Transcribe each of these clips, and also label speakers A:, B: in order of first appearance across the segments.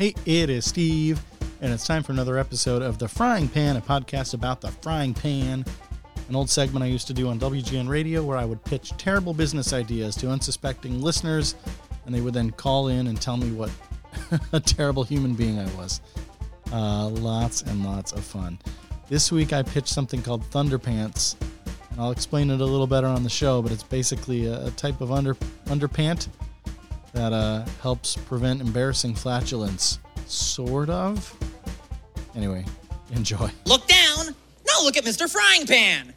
A: Hey, it is Steve, and it's time for another episode of The Frying Pan, a podcast about the frying pan, an old segment I used to do on WGN Radio where I would pitch terrible business ideas to unsuspecting listeners, and they would then call in and tell me what a terrible human being I was. Lots and lots of fun. This week I pitched something called Thunderpants, and I'll explain it a little better on the show, but it's basically a type of underpant that helps prevent embarrassing flatulence. Sort of. Anyway, enjoy.
B: Look down. Now look at Mr. Frying Pan.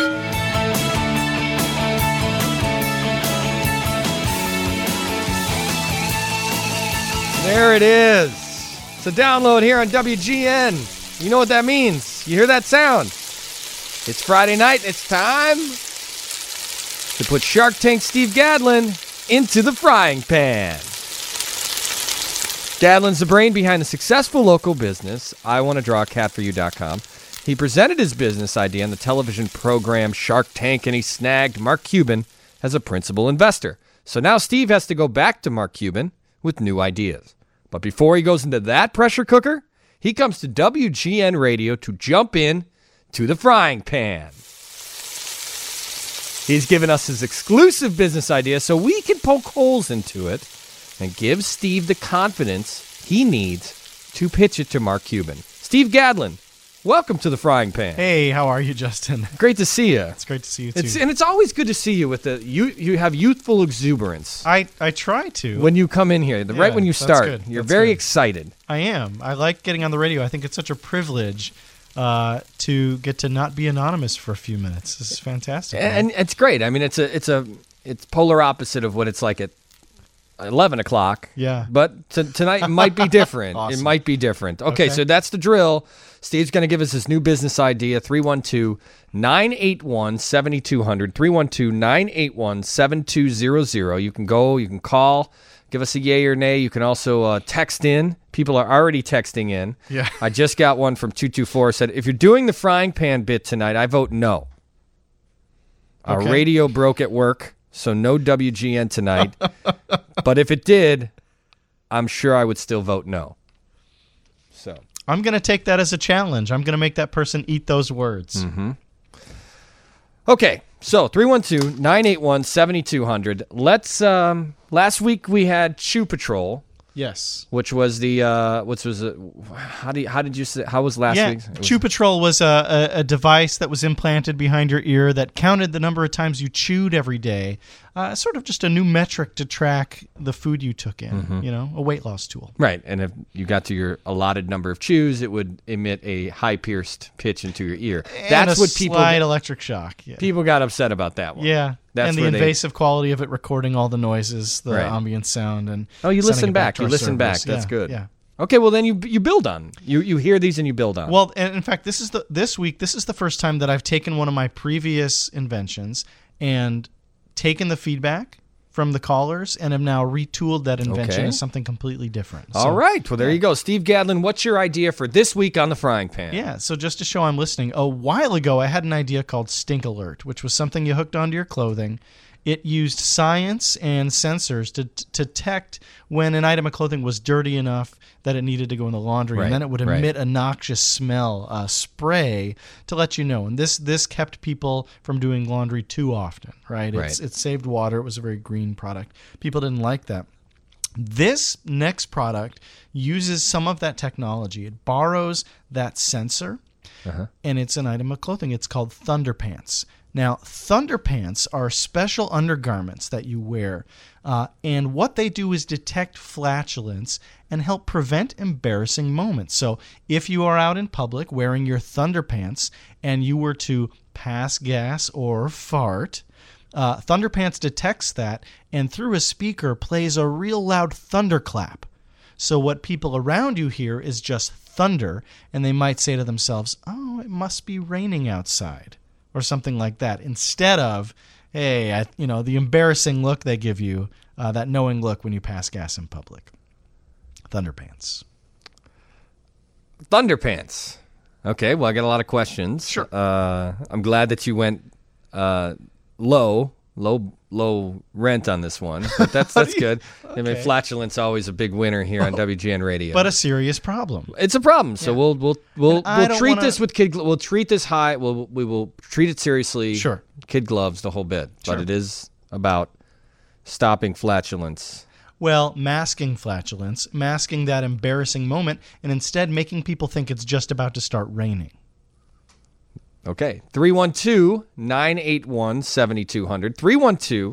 C: There it is. It's a download here on WGN. You know what that means. You hear that sound? It's Friday night. It's time to put Shark Tank Steve Gadlin into the frying pan. Gadlin's the brain behind the successful local business, IWannaDrawACatForYou.com. He presented his business idea on the television program Shark Tank, and he snagged Mark Cuban as a principal investor. So now Steve has to go back to Mark Cuban with new ideas. But before he goes into that pressure cooker, he comes to WGN Radio to jump in to the frying pan. He's given us his exclusive business idea so we can poke holes into it and give Steve the confidence he needs to pitch it to Mark Cuban. Steve Gadlin, welcome to the frying pan.
A: Hey, how are you, Justin?
C: Great to see you.
A: It's great to see you, too.
C: It's always good to see you with you have youthful exuberance.
A: I try to.
C: When you come in here, right when you start,
A: good.
C: You're
A: That's
C: very
A: good.
C: excited.
A: I am. I like getting on the radio. I think it's such a privilege to get to not be anonymous for a few minutes. This is fantastic.
C: And it's great. I mean, it's polar opposite of what it's like at 11 o'clock.
A: Yeah.
C: But tonight it might be different.
A: Awesome.
C: It might be different. Okay, so that's the drill. Steve's going to give us his new business idea, 312-981-7200, 312-981-7200. You can go, you can call, give us a yay or nay. You can also text in. People are already texting in.
A: Yeah.
C: I just got one from 224. Said, if you're doing the frying pan bit tonight, I vote no. Our
A: Okay.
C: radio broke at work, so no WGN tonight. But if it did, I'm sure I would still vote no. So
A: I'm going to take that as a challenge. I'm going to make that person eat those words.
C: okay, so 312-981-7200. Let's last week we had Chew Patrol,
A: Yes.
C: which was the how did you say, how was last week's? It was-
A: Chew Patrol was a device that was implanted behind your ear that counted the number of times you chewed every day. Sort of just a new metric to track the food you took in, a weight loss tool.
C: Right, and if you got to your allotted number of chews, it would emit a high-pierced pitch into your ear.
A: And
C: That's
A: a
C: what people
A: slight electric shock. Yeah.
C: people got upset about that one.
A: Yeah.
C: That's
A: and the
C: where they-
A: invasive quality of it recording all the noises, the
C: Right.
A: ambient sound, and
C: Oh, you
A: sending
C: listen
A: it
C: back.
A: to
C: You
A: our
C: listen back.
A: servers.
C: That's
A: Yeah,
C: good.
A: Yeah.
C: Okay, well then you build on. You hear these and you build on.
A: Well, and in fact, this is the first time that I've taken one of my previous inventions and taken the feedback from the callers and have now retooled that invention
C: Okay.
A: as something completely different.
C: All right. Well, there you go. Steve Gadlin, what's your idea for this week on the frying pan?
A: Yeah, so just to show I'm listening, a while ago I had an idea called Stink Alert, which was something you hooked onto your clothing. It used science and sensors to detect when an item of clothing was dirty enough that it needed to go in the laundry,
C: Right,
A: and then it would
C: right.
A: emit a noxious smell, spray, to let you know. And this kept people from doing laundry too often, right?
C: Right.
A: It saved water. It was a very green product. People didn't like that. This next product uses some of that technology. It borrows that sensor, and it's an item of clothing. It's called Thunderpants. Now, Thunderpants are special undergarments that you wear, and what they do is detect flatulence and help prevent embarrassing moments. So if you are out in public wearing your Thunderpants and you were to pass gas or fart, Thunderpants detects that and through a speaker plays a real loud thunderclap. So what people around you hear is just thunder, and they might say to themselves, oh, it must be raining outside, or something like that, instead of, hey, the embarrassing look they give you, that knowing look when you pass gas in public. Thunderpants.
C: Thunderpants. Okay, well, I got a lot of questions.
A: Sure.
C: I'm glad that you went low low rent on this one, but that's good. I mean, flatulence always a big winner here on WGN Radio.
A: But a serious problem.
C: It's a problem. So we'll treat this with kid. We'll treat this high. We will treat it seriously.
A: Sure.
C: Kid gloves, the whole bit.
A: Sure.
C: But it is about stopping flatulence.
A: Well, masking flatulence, masking that embarrassing moment, and instead making people think it's just about to start raining.
C: Okay. 312-981-7200.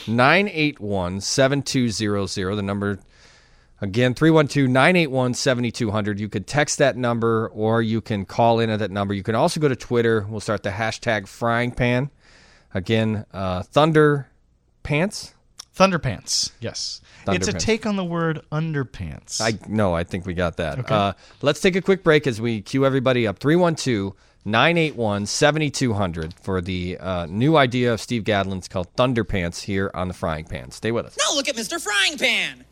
C: 312-981-7200. The number, again, 312-981-7200. You could text that number or you can call in at that number. You can also go to Twitter. We'll start the hashtag Frying Pan. Again, Thunder Pants.
A: Thunderpants, yes. It's a
C: Thunderpants.
A: take on the word underpants.
C: I think we got that.
A: Okay.
C: Let's take a quick break as we cue everybody up. 312-981-7200 for the new idea of Steve Gadlin's called Thunderpants here on the Frying Pan. Stay with us.
B: Now look at Mr. Frying Pan.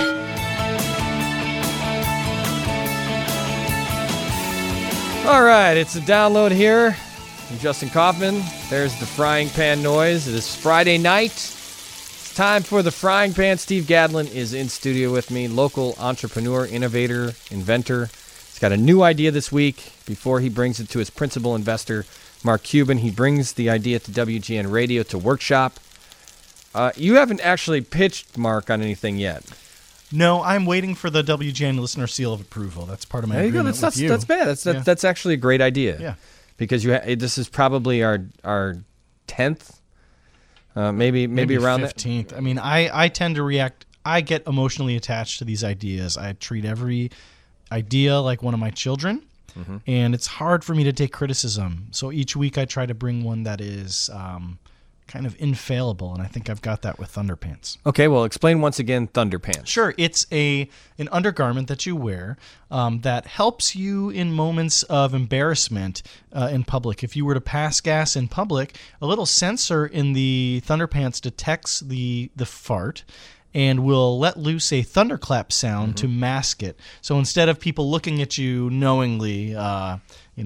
C: All right, it's a download here from Justin Kaufman. There's the Frying Pan noise. It is Friday night. It's time for the Frying Pan. Steve Gadlin is in studio with me, local entrepreneur, innovator, inventor. He's got a new idea this week. Before he brings it to his principal investor, Mark Cuban, he brings the idea to WGN Radio to workshop. You haven't actually pitched Mark on anything yet.
A: No, I'm waiting for the WGN listener seal of approval. That's part of my
C: There you go.
A: agreement with you.
C: That's bad. That's actually a great idea.
A: Yeah.
C: Because this is probably our 10th, maybe around that.
A: 15th. I mean, I tend to react. I get emotionally attached to these ideas. I treat every idea like one of my children, and it's hard for me to take criticism. So each week I try to bring one that is kind of infallible, and I think I've got that with Thunderpants.
C: Okay, well, explain once again Thunderpants.
A: Sure, it's an undergarment that you wear that helps you in moments of embarrassment in public. If you were to pass gas in public, a little sensor in the Thunderpants detects the fart and will let loose a thunderclap sound to mask it. So instead of people looking at you knowingly, and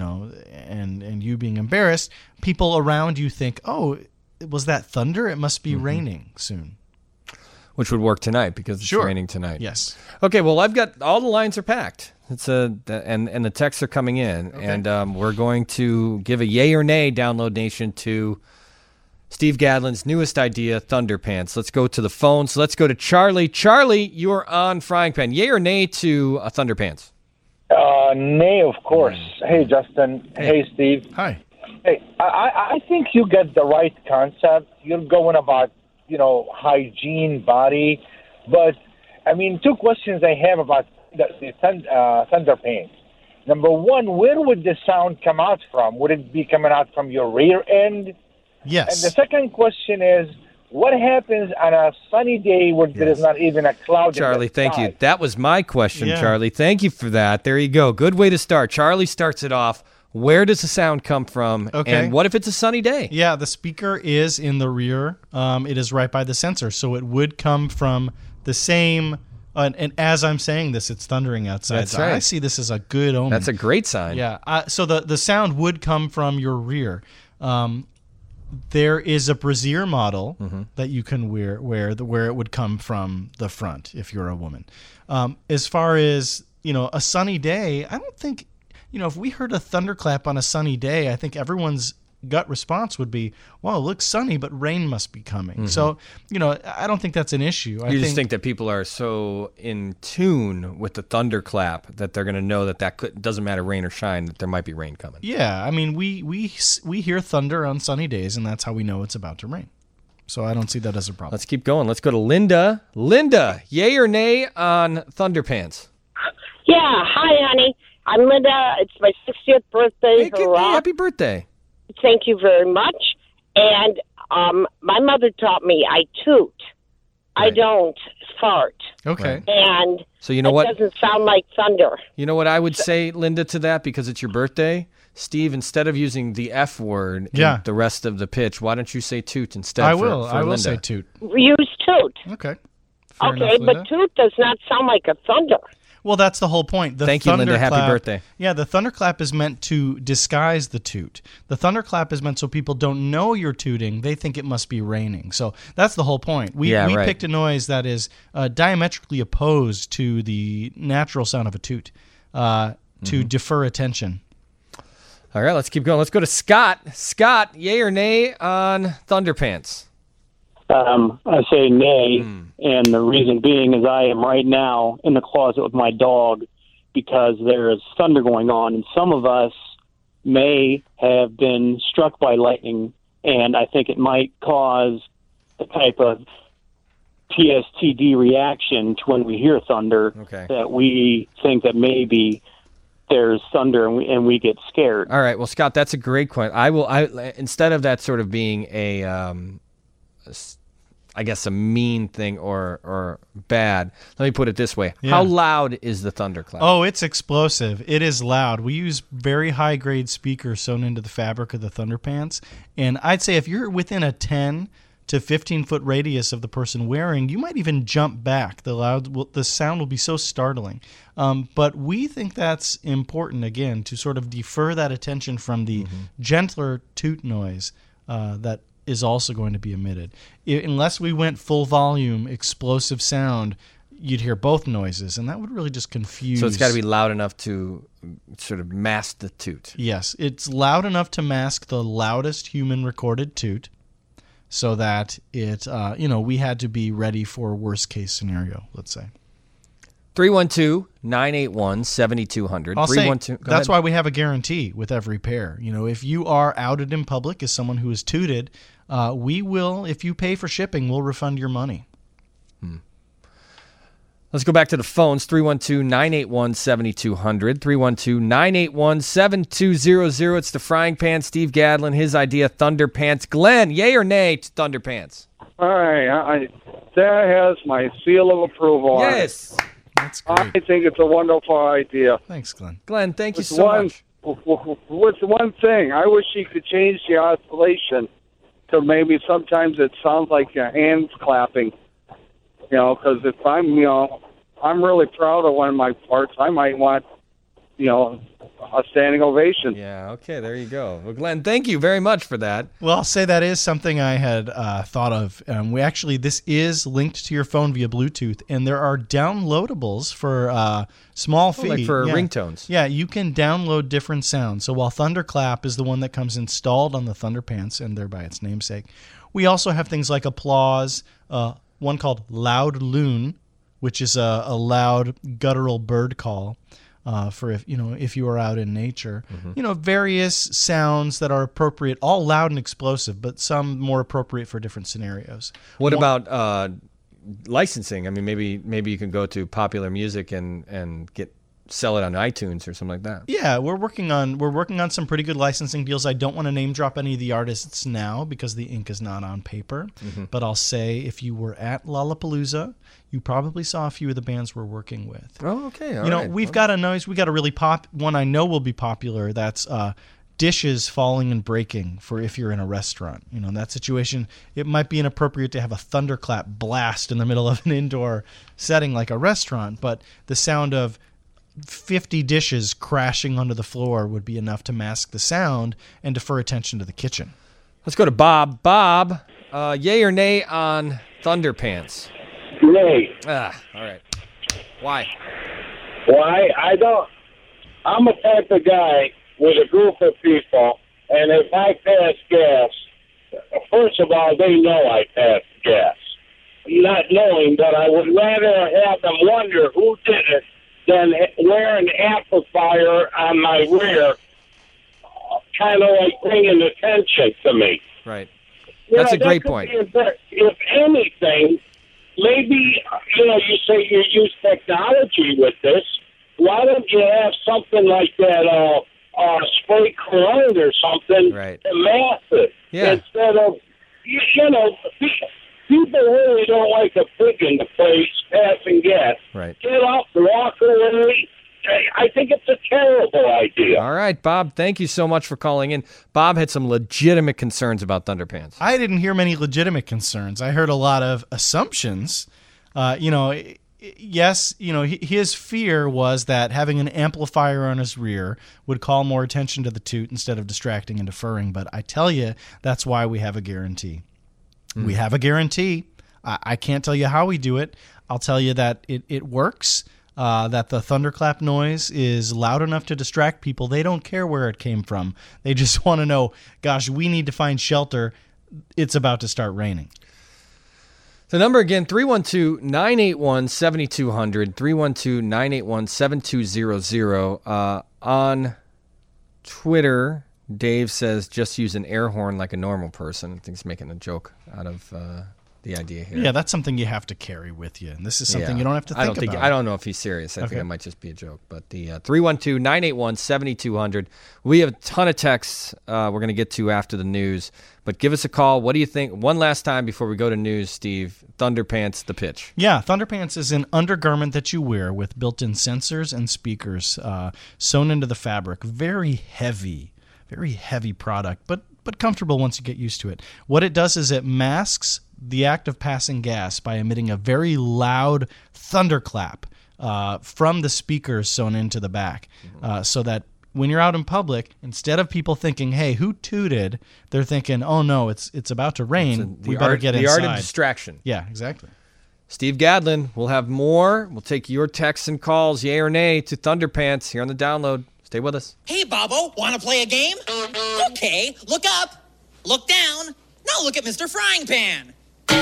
A: you being embarrassed, people around you think, oh, was that thunder? It must be raining soon.
C: Which would work tonight because it's
A: Sure.
C: raining tonight.
A: Yes.
C: Okay, well, I've got all the lines are packed. And the texts are coming in, and we're going to give a yay or nay, Download Nation, to Steve Gadlin's newest idea, Thunderpants. Let's go to the phones. Let's go to Charlie. Charlie, you're on Frying Pan. Yay or nay to Thunderpants?
D: Nay, of course. Hey, Justin. Hey, Steve.
A: Hi.
D: Hey, I think you get the right concept. You're going about, hygiene, body. But, I mean, two questions I have about the Thunderpants. Number one, where would the sound come out from? Would it be coming out from your rear end?
A: Yes.
D: And the second question is, what happens on a sunny day when there is not even a cloud
C: Charlie,
D: in the
C: thank
D: sky?
C: you. That was my question,
A: Yeah.
C: Charlie. Thank you for that. There you go. Good way to start. Charlie starts it off. Where does the sound come from?
A: Okay.
C: And what if it's a sunny day?
A: Yeah, the speaker is in the rear. It is right by the sensor, so it would come from the same. And as I'm saying this, it's thundering outside.
C: That's
A: so
C: right.
A: I see this as a good omen.
C: That's a great sign.
A: Yeah. So the sound would come from your rear. There is a brassiere model that you can wear where it would come from the front if you're a woman. As far as a sunny day, I don't think if we heard a thunderclap on a sunny day, I think everyone's gut response would be, "Well, it looks sunny, but rain must be coming." So I don't think that's an issue. I
C: Just think that people are so in tune with the thunderclap that they're going to know that doesn't matter rain or shine, that there might be rain coming.
A: Yeah, I mean we hear thunder on sunny days, and that's how we know it's about to rain. So I don't see that as a problem.
C: Let's keep going. Let's go to Linda. Linda, yay or nay on Thunderpants?
E: Yeah, hi, honey. I'm Linda. It's my 60th birthday.
C: Hey, good day.
E: Hurrah.
C: Happy birthday.
E: Thank you very much. And my mother taught me I toot. I
C: Right.
E: don't fart.
A: Okay.
E: And
C: So you know
E: it
C: what?
E: doesn't sound like thunder.
C: You know what I would say, Linda, to that, because it's your birthday? Steve, instead of using the F word in the rest of the pitch, why don't you say toot instead?
A: I
C: for
A: will
C: Linda?
A: say toot.
E: Use toot.
A: Okay. Fair
E: Okay,
A: enough, Linda.
E: but toot does not sound like a thunder.
A: Well, that's the whole point. The
C: Thank you, Linda. Happy birthday.
A: Yeah, the thunderclap is meant to disguise the toot. The thunderclap is meant so people don't know you're tooting. They think it must be raining. So that's the whole point. We
C: right.
A: picked a noise that is diametrically opposed to the natural sound of a toot to defer attention.
C: All right, let's keep going. Let's go to Scott. Scott, yay or nay on Thunderpants?
F: I say nay, and the reason being is I am right now in the closet with my dog because there is thunder going on, and some of us may have been struck by lightning, and I think it might cause a type of PSTD reaction to when we hear thunder that we think that maybe there's thunder and we get scared.
C: All right, well, Scott, that's a great question. I instead of that sort of being I guess a mean thing or bad. Let me put it this way. Yeah. How loud is the thunderclap?
A: Oh, it's explosive. It is loud. We use very high-grade speakers sewn into the fabric of the Thunderpants, and I'd say if you're within a 10 to 15-foot radius of the person wearing, you might even jump back. The sound will be so startling. But we think that's important, again, to sort of defer that attention from the gentler toot noise that is also going to be emitted. Unless we went full volume, explosive sound, you'd hear both noises, and that would really just confuse.
C: So it's got to be loud enough to sort of mask the toot.
A: Yes, it's loud enough to mask the loudest human recorded toot, so that it, we had to be ready for a worst case scenario, let's say.
C: 312-981-7200.
A: I'll say that's why we have a guarantee with every pair. If you are outed in public as someone who is tooted, we will, if you pay for shipping, we'll refund your money.
C: Let's go back to the phones, 312-981-7200, 312-981-7200. It's the Frying Pan, Steve Gadlin, his idea, Thunderpants. Glenn, yay or nay to Thunderpants?
G: All right, that has my seal of approval on it.
C: Yes.
A: That's great.
G: I think it's a wonderful idea.
A: Thanks, Glenn.
C: Glenn, thank you so much.
G: With one thing, I wish he could change the oscillation to maybe sometimes it sounds like your hands clapping. Because if I'm really proud of one of my parts, I might want, a standing ovation.
C: Yeah, okay, there you go. Well, Glenn, thank you very much for that.
A: Well, I'll say that is something I had thought of. This is linked to your phone via Bluetooth, and there are downloadables for small fee.
C: Like for ringtones.
A: Yeah, you can download different sounds. So while Thunderclap is the one that comes installed on the Thunderpants, and thereby its namesake, we also have things like Applause, one called Loud Loon, which is a loud guttural bird call. For if you are out in nature, various sounds that are appropriate, all loud and explosive, but some more appropriate for different scenarios.
C: What about licensing? I mean, maybe you can go to Popular Music and sell it on iTunes or something like that.
A: Yeah, we're working on some pretty good licensing deals. I don't want to name drop any of the artists now because the ink is not on paper. But I'll say if you were at Lollapalooza, you probably saw a few of the bands we're working with.
C: Oh, okay. All right.
A: We've got a noise. We got a really one I know will be popular. That's dishes falling and breaking for if you're in a restaurant. In that situation, it might be inappropriate to have a thunderclap blast in the middle of an indoor setting like a restaurant, but the sound of 50 dishes crashing onto the floor would be enough to mask the sound and defer attention to the kitchen.
C: Let's go to Bob. Bob, yay or nay on Thunderpants?
D: Nay.
C: All right. Why?
D: Why? I'm a type of guy with a group of people, and if I pass gas, first of all, they know I passed gas. Not knowing, but I would rather have them wonder who did it than wear an amplifier on my rear, kind of like bringing attention to me.
C: Right. That's a great point.
D: If anything, maybe, you say you use technology with this. Why don't you have something like that, spray cologne or something to mask it?
C: Yeah.
D: Instead of, people really don't like a pig in the place passing gas.
C: Right.
D: Get up, walk away. I think it's a terrible idea.
C: All right, Bob, thank you so much for calling in. Bob had some legitimate concerns about Thunderpants.
A: I didn't hear many legitimate concerns. I heard a lot of assumptions. yes, his fear was that having an amplifier on his rear would call more attention to the toot instead of distracting and deferring. But I tell you, that's why we have a guarantee. We have a guarantee. I can't tell you how we do it. I'll tell you that it works, that the thunderclap noise is loud enough to distract people. They don't care where it came from. They just want to know, gosh, we need to find shelter. It's about to start raining.
C: The number again, 312-981-7200, 312-981-7200. On Twitter, Dave says just use an air horn like a normal person. I think he's making a joke out of the idea here.
A: Yeah, that's something you have to carry with you. And this is something you don't have to think about.
C: I don't know if he's serious. I think it might just be a joke. But the 312-981-7200. We have a ton of texts we're going to get to after the news. But give us a call. What do you think? One last time before we go to news, Steve. Thunderpants, the pitch.
A: Yeah, Thunderpants is an undergarment that you wear with built-in sensors and speakers sewn into the fabric. Very heavy product, but comfortable once you get used to it. What it does is it masks the act of passing gas by emitting a very loud thunderclap from the speakers sewn into the back, so that when you're out in public, instead of people thinking, hey, who tooted, they're thinking, oh, no, it's about to rain. We better get inside.
C: The art of distraction.
A: Yeah, exactly.
C: Steve Gadlin, we'll have more. We'll take your texts and calls, yay or nay, to Thunderpants here on the download. Stay with us.
B: Hey, Bobo, want to play a game? Okay, look up, look down, now look at Mr. Frying Pan.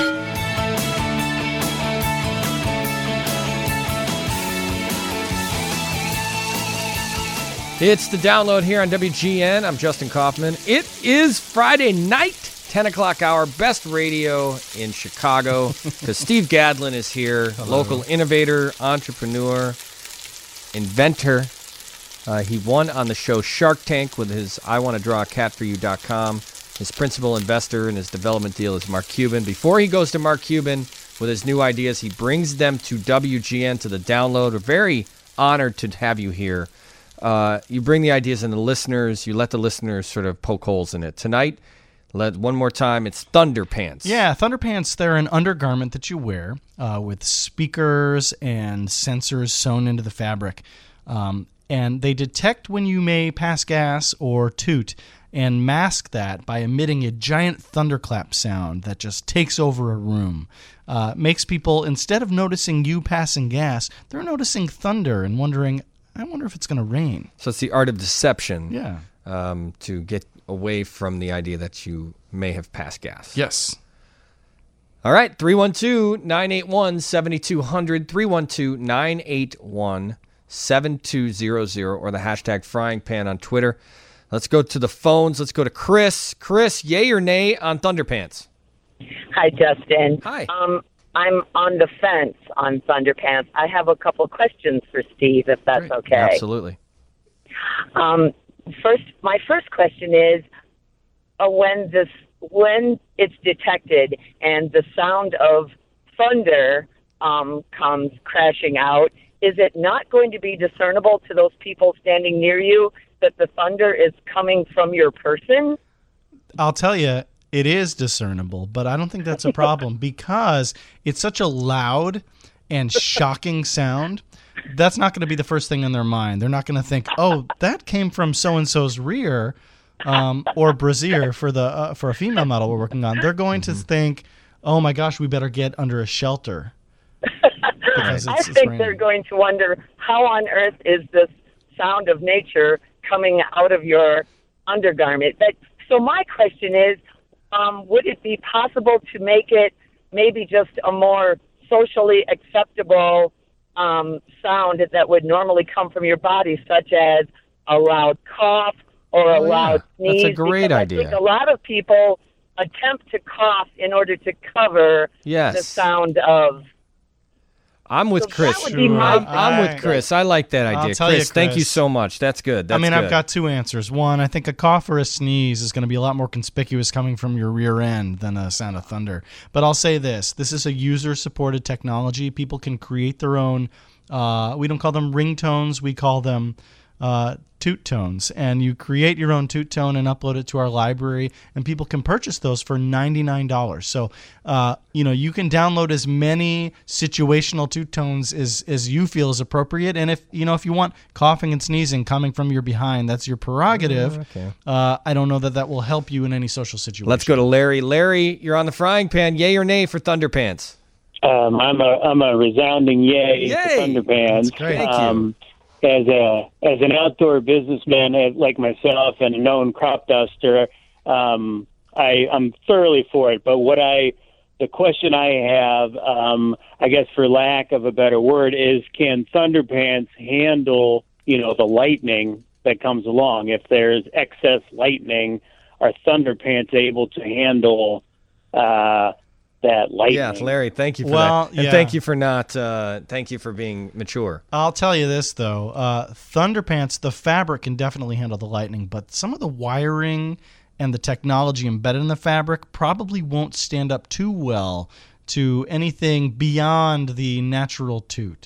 C: It's the download here on WGN. I'm Justin Kaufman. It is Friday night, 10 o'clock hour, best radio in Chicago, because Steve Gadlin is here, local innovator, entrepreneur, inventor. He won on the show Shark Tank with his IWannaDrawACatForYou.com. His principal investor in his development deal is Mark Cuban. Before he goes to Mark Cuban with his new ideas, he brings them to WGN, to the download. We're very honored to have you here. You bring the ideas and the listeners. You let the listeners sort of poke holes in it. Tonight, one more time, it's Thunderpants.
A: Yeah, Thunderpants, they're an undergarment that you wear with speakers and sensors sewn into the fabric. And they detect when you may pass gas or toot and mask that by emitting a giant thunderclap sound that just takes over a room. Makes people, instead of noticing you passing gas, they're noticing thunder and wondering, I wonder if it's going to rain.
C: So it's the art of deception.
A: Yeah.
C: To get away from the idea that you may have passed gas.
A: Yes.
C: All right, 312-981-7200, 312-981-7200, or the hashtag Frying Pan on Twitter. Let's go to the phones. Let's go to Chris. Chris, yay or nay on Thunderpants?
H: Hi, Justin.
C: Hi.
H: I'm on the fence on Thunderpants. I have a couple questions for Steve, if that's okay.
C: Absolutely.
H: My first question is, when it's detected and the sound of thunder comes crashing out, is it not going to be discernible to those people standing near you that the thunder is coming from your person?
A: I'll tell you, it is discernible, but I don't think that's a problem because it's such a loud and shocking sound. That's not going to be the first thing in their mind. They're not going to think, oh, that came from so-and-so's rear or brassiere for a female model we're working on. They're going to think, oh, my gosh, we better get under a shelter.
H: I think they're going to wonder, how on earth is this sound of nature coming out of your undergarment? So my question is, would it be possible to make it maybe just a more socially acceptable sound that would normally come from your body, such as a loud cough or a loud sneeze?
C: That's a great idea.
H: I think a lot of people attempt to cough in order to cover the sound of...
C: I'm with Chris.
H: That would be
C: I'm with Chris. I like that idea. Chris, thank you so much. That's good.
A: I've got two answers. One, I think a cough or a sneeze is going to be a lot more conspicuous coming from your rear end than a sound of thunder. But I'll say this. This is a user-supported technology. People can create their own, we don't call them ringtones. We call them toot tones, and you create your own toot tone and upload it to our library, and people can purchase those for $99. So you can download as many situational toot tones as you feel is appropriate, and if you want coughing and sneezing coming from your behind, that's your prerogative.
C: Okay.
A: I don't know that will help you in any social situation.
C: Let's go to Larry. Larry, you're on the frying pan. Yay or nay for Thunderpants?
F: I'm a resounding yay for Thunderpants.
C: That's great. Thank you.
F: As an outdoor businessman like myself and a known crop duster, I'm thoroughly for it. But the question I have, I guess for lack of a better word, is can Thunderpants handle the lightning that comes along? If there's excess lightning, are Thunderpants able to handle that lightning?
C: Yeah, Larry, thank you for that. And thank you for thank you for being mature.
A: I'll tell you this, though. Thunderpants, the fabric can definitely handle the lightning, but some of the wiring and the technology embedded in the fabric probably won't stand up too well to anything beyond the natural toot.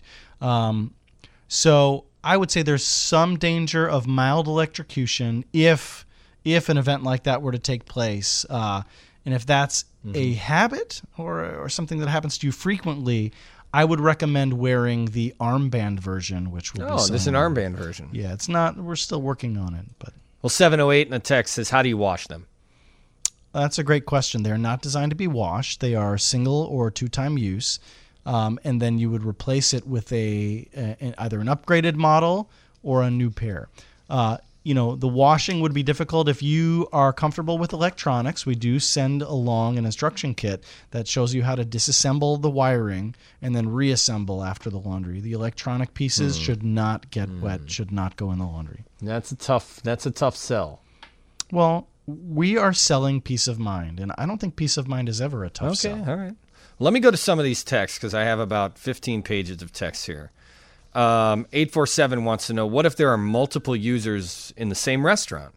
A: So I would say there's some danger of mild electrocution if an event like that were to take place. And if that's a habit or something that happens to you frequently, I would recommend wearing the armband version, which will be
C: this is an armband version.
A: Yeah, it's not. We're still working on it, but.
C: Well, 708 in the text says, how do you wash them?
A: That's a great question. They're not designed to be washed. They are single or two-time use, and then you would replace it with either an upgraded model or a new pair. The washing would be difficult if you are comfortable with electronics. We do send along an instruction kit that shows you how to disassemble the wiring and then reassemble after the laundry. The electronic pieces should not get wet, should not go in the laundry.
C: That's a tough sell.
A: Well, we are selling peace of mind, and I don't think peace of mind is ever a tough sell.
C: Okay, all right. Let me go to some of these texts because I have about 15 pages of text here. 847 wants to know, what if there are multiple users in the same restaurant?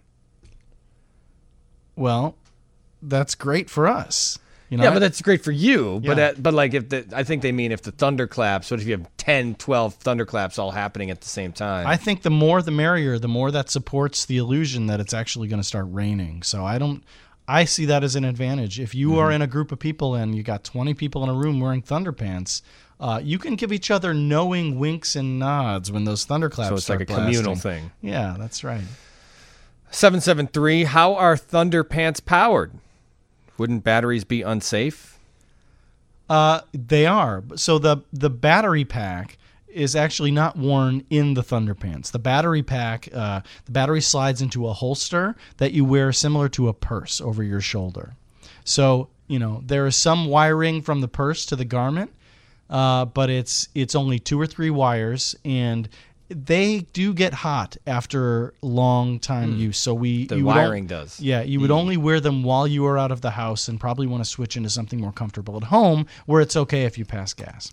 A: Well, that's great for us.
C: Yeah, but that's great for you. Yeah. But like I think they mean if the thunderclaps, what if you have 10, 12 thunderclaps all happening at the same time?
A: I think the more the merrier, the more that supports the illusion that it's actually going to start raining. So I see that as an advantage. If you are in a group of people and you got 20 people in a room wearing Thunderpants, you can give each other knowing winks and nods when those thunderclaps start
C: So it's like a
A: blasting.
C: communal thing.
A: Yeah, that's right.
C: 773, how are Thunderpants powered? Wouldn't batteries be unsafe?
A: They are. So the battery pack is actually not worn in the Thunderpants. The battery pack, the battery slides into a holster that you wear similar to a purse over your shoulder. So, there is some wiring from the purse to the garment, but it's only 2 or 3 wires, and they do get hot after long time use. So
C: the wiring does.
A: Yeah, you would only wear them while you are out of the house and probably want to switch into something more comfortable at home where it's okay if you pass gas.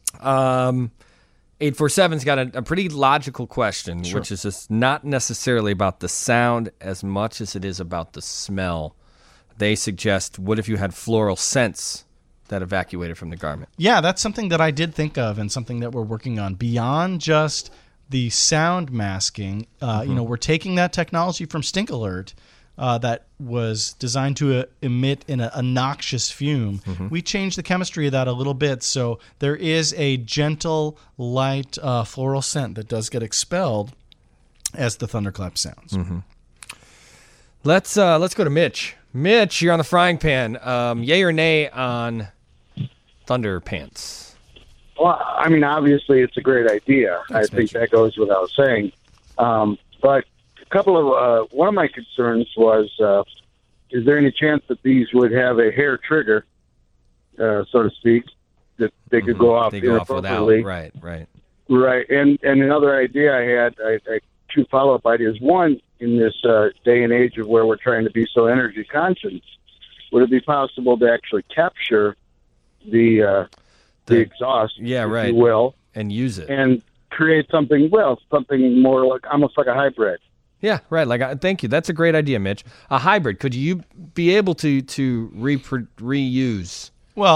C: 847's got a pretty logical question, which is just not necessarily about the sound as much as it is about the smell. They suggest, what if you had floral scents that evacuated from the garment?
A: Yeah, that's something that I did think of and something that we're working on. Beyond just the sound masking, we're taking that technology from Stink Alert that was designed to emit a noxious fume. We changed the chemistry of that a little bit, so there is a gentle, light floral scent that does get expelled as the thunderclap sounds.
C: Let's go to Mitch. Mitch, you're on the frying pan. Yay or nay on Thunderpants?
G: Well, I mean, obviously, it's a great idea.
A: Thanks,
G: I think that goes without saying. But a couple of one of my concerns was, is there any chance that these would have a hair trigger, so to speak, that they could go off inappropriately?
C: Right.
G: Right. And another idea I had, I 2 follow-up ideas. One, in this day and age of where we're trying to be so energy conscious, would it be possible to actually capture the exhaust, if you will,
C: and use it,
G: and create something more like almost like a hybrid?
C: Yeah, right. Thank you. That's a great idea, Mitch. A hybrid. Could you be able to reuse?
A: Well,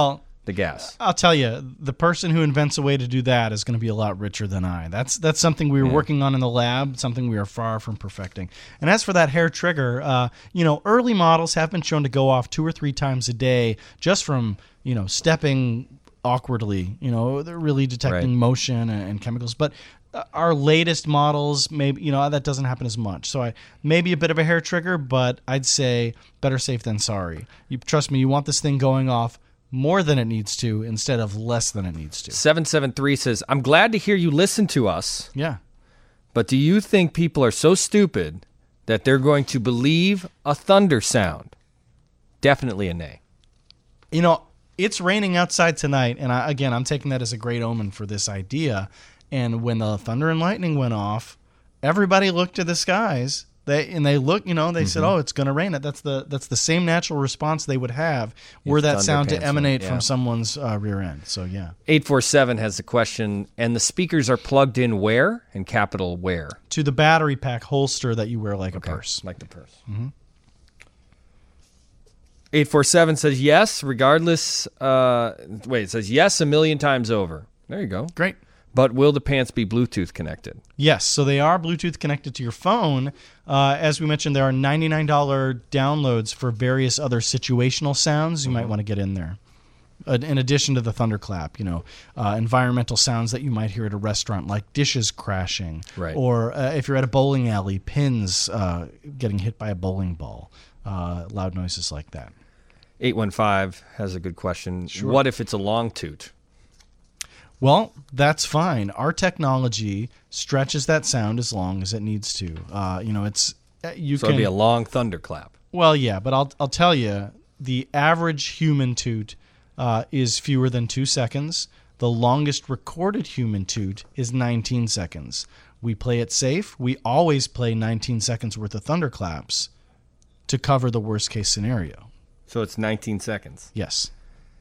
C: the gas.
A: I'll tell you, the person who invents a way to do that is going to be a lot richer than I. That's something we were working on in the lab, something we are far from perfecting. And as for that hair trigger, early models have been shown to go off 2 or 3 times a day just from, stepping awkwardly. They're really detecting motion and chemicals. But our latest models, maybe, that doesn't happen as much. So maybe a bit of a hair trigger, but I'd say better safe than sorry. Trust me, you want this thing going off more than it needs to instead of less than it needs to.
C: 773 says, I'm glad to hear you listen to us.
A: Yeah.
C: But do you think people are so stupid that they're going to believe a thunder sound? Definitely a nay.
A: It's raining outside tonight, and I'm taking that as a great omen for this idea. And when the thunder and lightning went off, everybody looked to the skies. They looked, they said, "Oh, it's going to rain." That's the same natural response they would have were that sound to emanate from someone's rear end. So yeah.
C: 847 has a question, and the speakers are plugged in where? In capital where?
A: To the battery pack holster that you wear like a purse.
C: Like the purse.
A: Mm-hmm.
C: 847 says yes, regardless. It says yes 1,000,000 times over. There you go.
A: Great.
C: But will the pants be Bluetooth connected?
A: Yes, so they are Bluetooth connected to your phone. As we mentioned, there are $99 downloads for various other situational sounds you might want to get in there. In addition to the thunderclap, environmental sounds that you might hear at a restaurant, like dishes crashing,
C: right.
A: Or if you're at a bowling alley, pins getting hit by a bowling ball, loud noises like that.
C: 815 has a good question.
A: Sure.
C: What if it's a long toot?
A: Well, that's fine. Our technology stretches that sound as long as it needs to.
C: It'd be a long thunderclap.
A: Well, yeah, but I'll tell you, the average human toot is fewer than 2 seconds. The longest recorded human toot is 19 seconds. We play it safe. We always play 19 seconds worth of thunderclaps to cover the worst case scenario.
C: So it's 19 seconds.
A: Yes.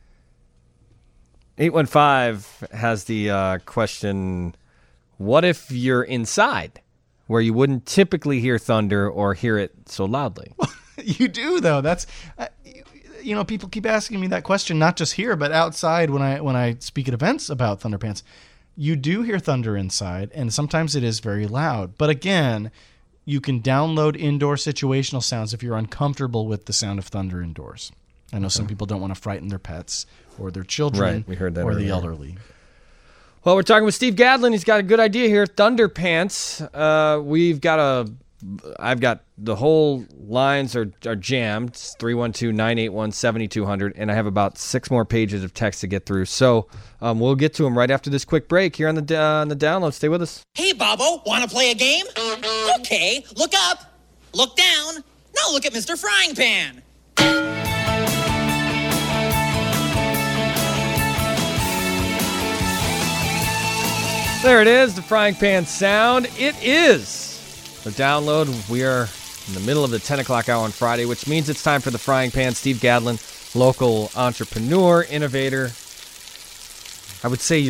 C: 815 has the question, what if you're inside where you wouldn't typically hear thunder or hear it so loudly?
A: You do, though. That's people keep asking me that question, not just here, but outside when I speak at events about Thunderpants. You do hear thunder inside, and sometimes it is very loud. But again, you can download indoor situational sounds if you're uncomfortable with the sound of thunder indoors. I know some people don't want to frighten their pets or their children,
C: right. We heard that
A: or
C: earlier.
A: the elderly.
C: Well, we're talking with Steve Gadlin. He's got a good idea here. Thunderpants. I've got the whole lines are jammed. It's 312-981-7200, and I have about 6 more pages of text to get through. So we'll get to them right after this quick break here on the download. Stay with us.
B: Hey, Bobo, want to play a game? Okay, look up, look down. Now look at Mr. Frying Pan.
C: There it is, the Frying Pan sound. It is the download. We are in the middle of the 10 o'clock hour on Friday, which means it's time for the Frying Pan. Steve Gadlin, local entrepreneur, innovator. I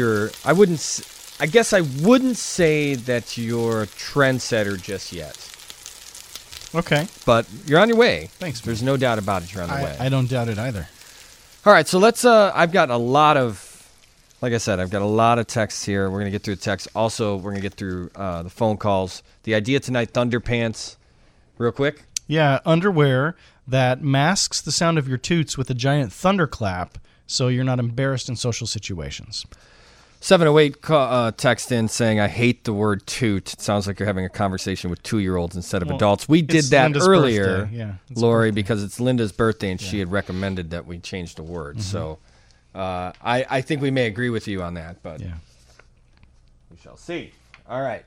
C: guess I wouldn't say that you're a trendsetter just yet.
A: Okay.
C: But you're on your way.
A: Thanks.
C: There's no doubt about it. You're on the way.
A: I don't doubt it either.
C: All right, so let's, I've got a lot of, like I said, I've got a lot of texts here. We're going to get through the text. Also, we're going to get through the phone calls. The idea tonight, Thunderpants, real quick.
A: Yeah, underwear that masks the sound of your toots with a giant thunderclap so you're not embarrassed in social situations.
C: 708 text in saying, I hate the word toot. It sounds like you're having a conversation with 2-year-olds instead of adults. We did that
A: Linda's
C: earlier,
A: birthday. Yeah,
C: Lori, because it's Linda's birthday and she had recommended that we change the word. Mm-hmm. So I think we may agree with you on that, but
A: yeah.
C: We shall see. All right.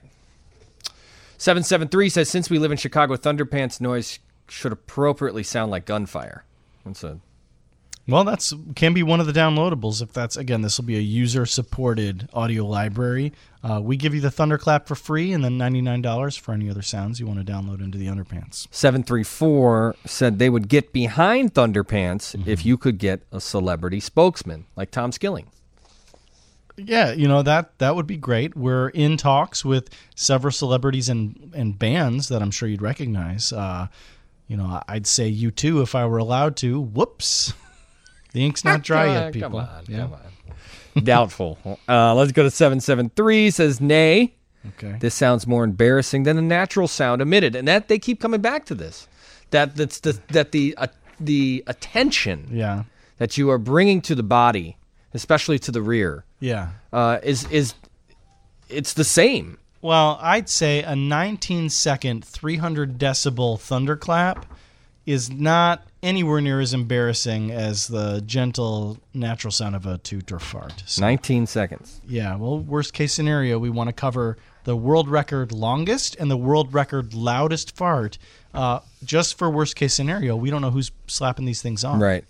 C: 773 says, since we live in Chicago, Thunderpants noise should appropriately sound like gunfire.
A: Well, can be one of the downloadables. If that's, again, this will be a user-supported audio library. We give you the Thunderclap for free and then $99 for any other sounds you want to download into the Underpants. 734
C: said they would get behind Thunderpants if you could get a celebrity spokesman like Tom Skilling.
A: Yeah, that would be great. We're in talks with several celebrities and bands that I'm sure you'd recognize. I'd say U2 if I were allowed to. Whoops. The ink's not dry yet, people.
C: Come on. Doubtful. Let's go to 773. Says, nay.
A: Okay.
C: This sounds more embarrassing than a natural sound emitted. And that they keep coming back to this. That the attention that you are bringing to the body, especially to the rear, is it's the same.
A: Well, I'd say a 19-second, 300 decibel thunderclap is not anywhere near as embarrassing as the gentle, natural sound of a toot or fart. So,
C: 19 seconds.
A: Yeah, well, worst case scenario, we want to cover the world record longest and the world record loudest fart. Just for worst case scenario, we don't know who's slapping these things on.
C: Right.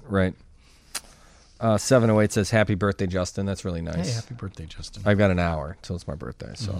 C: 708 says, happy birthday, Justin. That's really nice.
A: Hey, happy birthday, Justin.
C: I've got an hour till it's my birthday. So,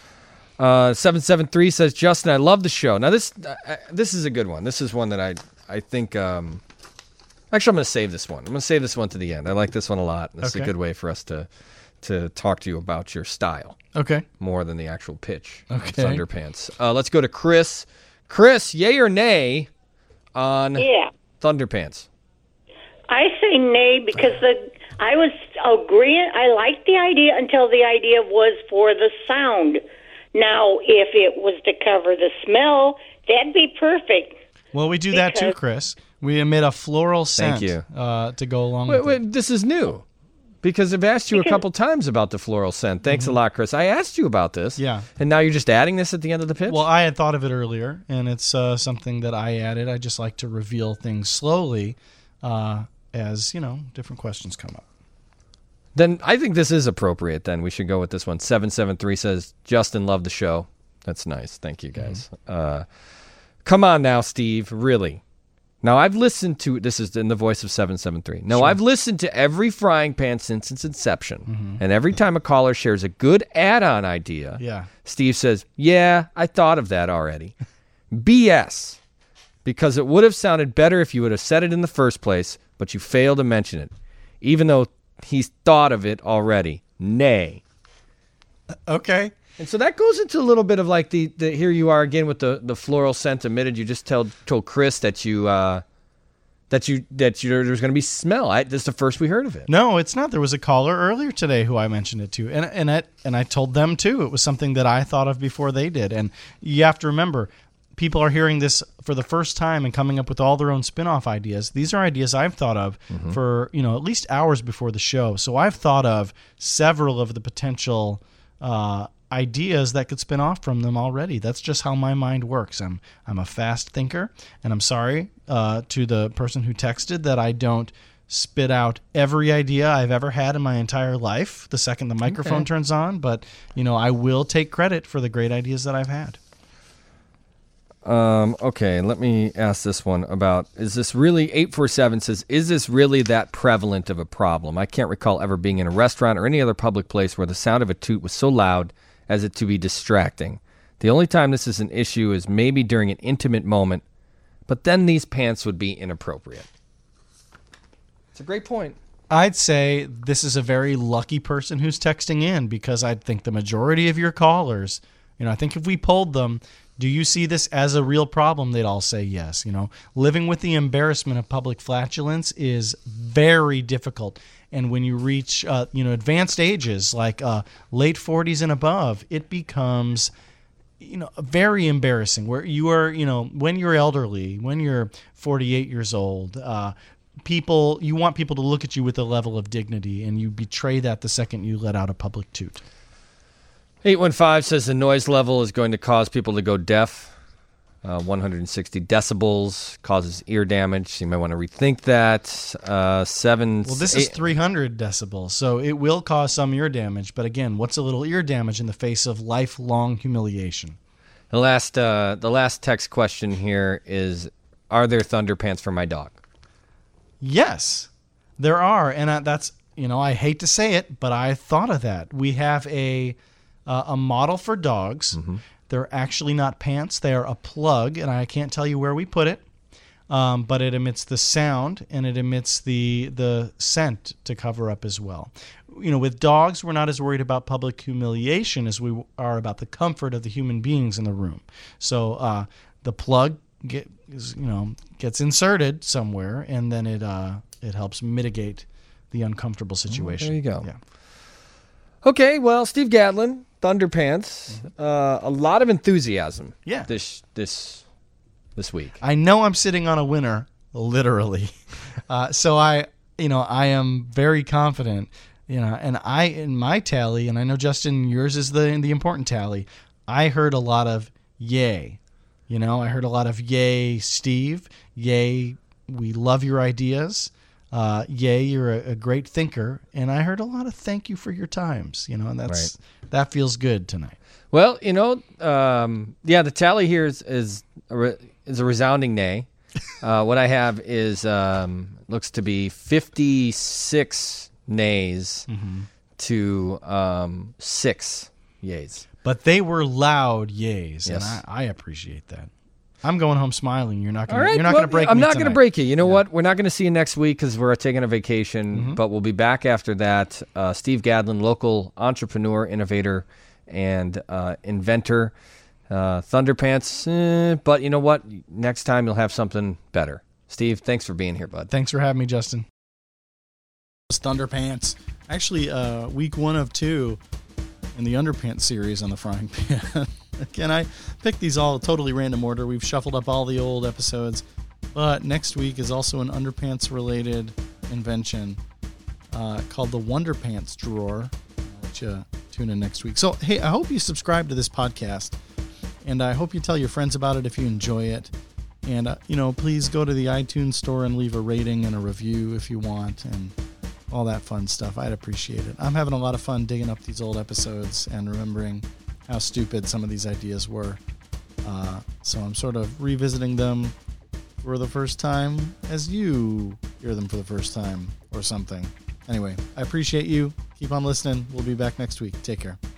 C: 773 says, Justin, I love the show. Now, this is a good one. This is one that I think, actually, I'm going to save this one. I'm going to save this one to the end. I like this one a lot. This is a good way for us to talk to you about your style.
A: Okay.
C: More than the actual pitch.
A: Okay.
C: Of Thunderpants. Let's go to Chris. Chris, yay or nay on Thunderpants?
I: I say nay because I was agreeing. I liked the idea until the idea was for the sound. Now, if it was to cover the smell, that'd be perfect.
A: Well, we do that too, Chris. We emit a floral scent.
C: Thank you.
A: To go along with it.
C: This is new. Because I've asked you a couple times about the floral scent. Thanks a lot, Chris. I asked you about this.
A: Yeah.
C: And now you're just adding this at the end of the pitch?
A: Well, I had thought of it earlier, and it's something that I added. I just like to reveal things slowly as, different questions come up.
C: Then I think this is appropriate, then. We should go with this one. 773 says, Justin, love the show. That's nice. Thank you, guys. Come on now, Steve. Really. Now, I've listened to, this is in the voice of 773. Now, I've listened to every Frying Pan since its inception. And every time a caller shares a good add-on idea, Steve says, yeah, I thought of that already. BS. Because it would have sounded better if you would have said it in the first place, but you failed to mention it. Even though he's thought of it already. Nay.
A: Okay.
C: And so that goes into a little bit of like the here you are again with the floral scent emitted. You just told Chris that there's going to be smell. This is the first we heard of it.
A: No, it's not. There was a caller earlier today who I mentioned it to, and I told them too. It was something that I thought of before they did. And you have to remember, people are hearing this for the first time and coming up with all their own spin-off ideas. These are ideas I've thought of for at least hours before the show. So I've thought of several of the potential ideas that could spin off from them already. That's just how my mind works. I'm a fast thinker, and I'm sorry to the person who texted that I don't spit out every idea I've ever had in my entire life the second the microphone turns on, but I will take credit for the great ideas that I've had.
C: Okay, let me ask this one about, is this really, 847 says, is this really that prevalent of a problem? I can't recall ever being in a restaurant or any other public place where the sound of a toot was so loud as it to be distracting. The only time this is an issue is maybe during an intimate moment, but then these pants would be inappropriate. It's a great point.
A: I'd say this is a very lucky person who's texting in, because I think the majority of your callers, I think if we polled them, do you see this as a real problem? They'd all say yes. Living with the embarrassment of public flatulence is very difficult. And when you reach, advanced ages like late 40s and above, it becomes, very embarrassing. Where you are, when you're elderly, when you're 48 years old, you want people to look at you with a level of dignity, and you betray that the second you let out a public toot.
C: 815 says the noise level is going to cause people to go deaf. 160 decibels causes ear damage, so you might want to rethink that.
A: This is 300 decibels, so it will cause some ear damage. But again, what's a little ear damage in the face of lifelong humiliation?
C: The last text question here is, are there Thunderpants for my dog?
A: Yes, there are, and that's I hate to say it, but I thought of that. We have a model for dogs. They're actually not pants. They are a plug, and I can't tell you where we put it, but it emits the sound, and it emits the scent to cover up as well. With dogs, we're not as worried about public humiliation as we are about the comfort of the human beings in the room. So the plug gets inserted somewhere, and then it It helps mitigate the uncomfortable situation.
C: There you go.
A: Yeah.
C: Okay, well, Steve Gadlin, Thunderpants, a lot of enthusiasm.
A: Yeah.
C: This week.
A: I know I'm sitting on a winner, literally. So I am very confident. And in my tally, and I know Justin, yours is the important tally. I heard a lot of yay. I heard a lot of yay, Steve. Yay, we love your ideas. Yay, you're a great thinker. And I heard a lot of thank you for your times. And that feels good tonight.
C: Well, the tally here is a resounding nay. What I have is looks to be 56 nays to 6 yays.
A: But they were loud yays,
C: Yes.
A: and I appreciate that. I'm going home smiling. You're not going
C: All right,
A: to break me
C: I'm not going to
A: tonight.
C: break you. You know what? We're not going to see you next week because we're taking a vacation, but we'll be back after that. Steve Gadlin, local entrepreneur, innovator, and inventor. Thunderpants, but you know what? Next time you'll have something better. Steve, thanks for being here, bud.
A: Thanks for having me, Justin. Thunderpants. Actually, week 1 of 2 in the Underpants series on the Frying Pan. Again, I picked these all totally random order. We've shuffled up all the old episodes. But next week is also an Underpants-related invention called the Wonderpants Drawer. I'll let you tune in next week. So, hey, I hope you subscribe to this podcast. And I hope you tell your friends about it if you enjoy it. And, please go to the iTunes store and leave a rating and a review if you want. And all that fun stuff. I'd appreciate it. I'm having a lot of fun digging up these old episodes and remembering how stupid some of these ideas were. So I'm sort of revisiting them for the first time as you hear them for the first time or something. Anyway, I appreciate you. Keep on listening. We'll be back next week. Take care.